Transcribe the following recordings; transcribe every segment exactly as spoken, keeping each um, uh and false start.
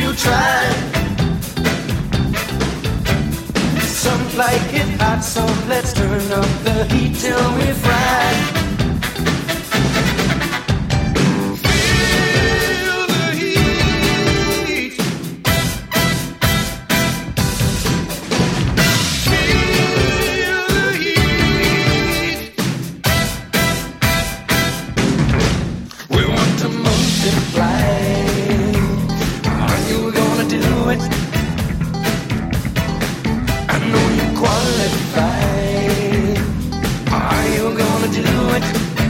you try. Some like it hot, so let's turn up the heat till we fry. Feel the heat. Feel the heat. We want to multiply. Are you gonna do it? I know you qualify. Are you gonna do it?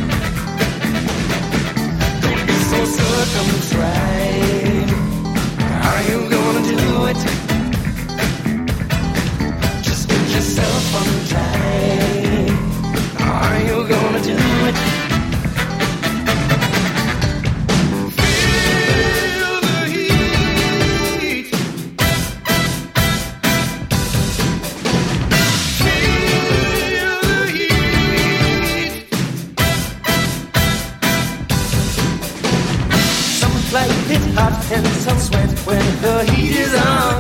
Don't be so circumscribed. Are you gonna do it? Just get yourself untied. Are you gonna do it? Feel the heat. Feel the heat. Some like it hot and some sweat when the heat is on.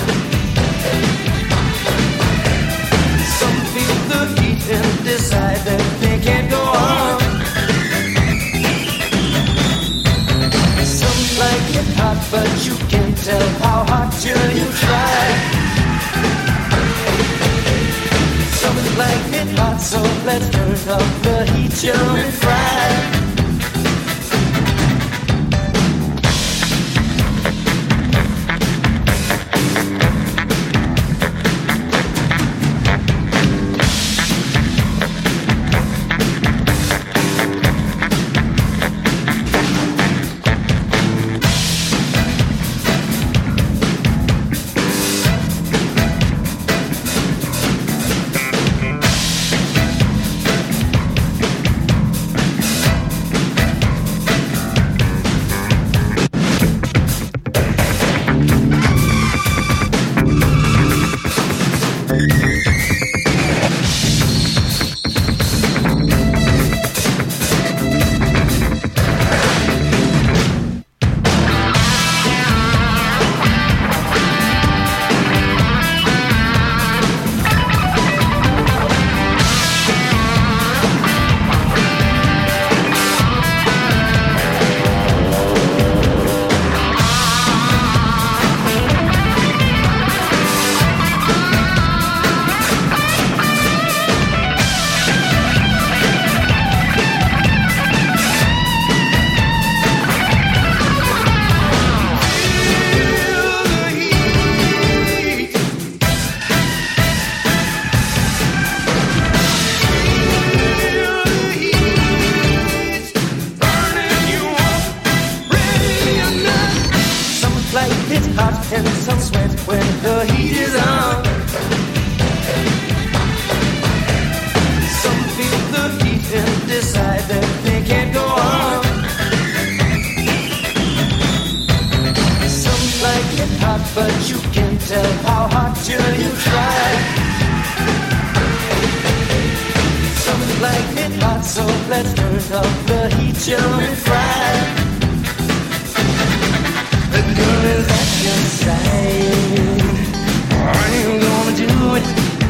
Some feel the heat and decide that they can't go on. Some like it hot, but you can't tell how hot till you try. Some like it hot, so let's turn up the heat till we fry. And some sweat when the heat is on. Some feel the heat and decide that they can't go on. Some like it hot, but you can't tell how hot till you try. Some like it hot, so let's turn up the heat till we fry. The girl is at your side. Are you gonna do it?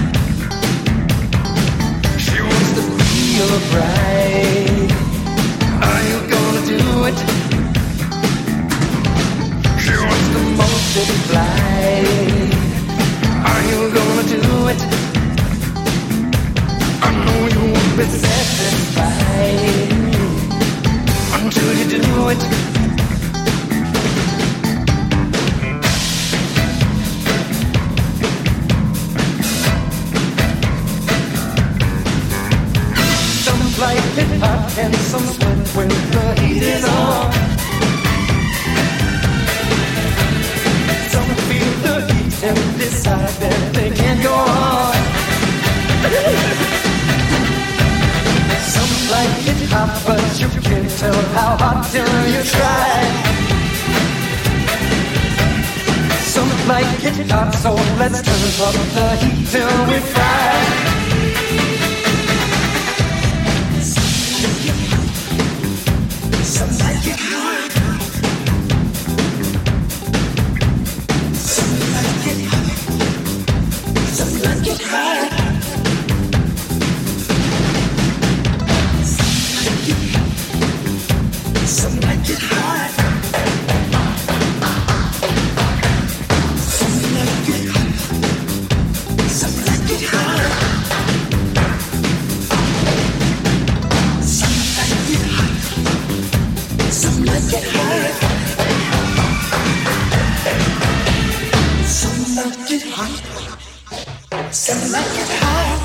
She wants to be your bride. Are you gonna do it? She wants to multiply. Are you gonna do it? I know you won't be satisfied until you do it. Like it hot and some sweat when the heat is on. Some feel the heat and decide that they can't go on. Some like it hot, but you can't tell how hot till you try. Some like it hot, so let's turn up the heat till we fry. Some like it hot. Some like it hot. Some like it hot. Some like it hot. Some like it hot. Some like it hot. Some like it hot. Some like it hot.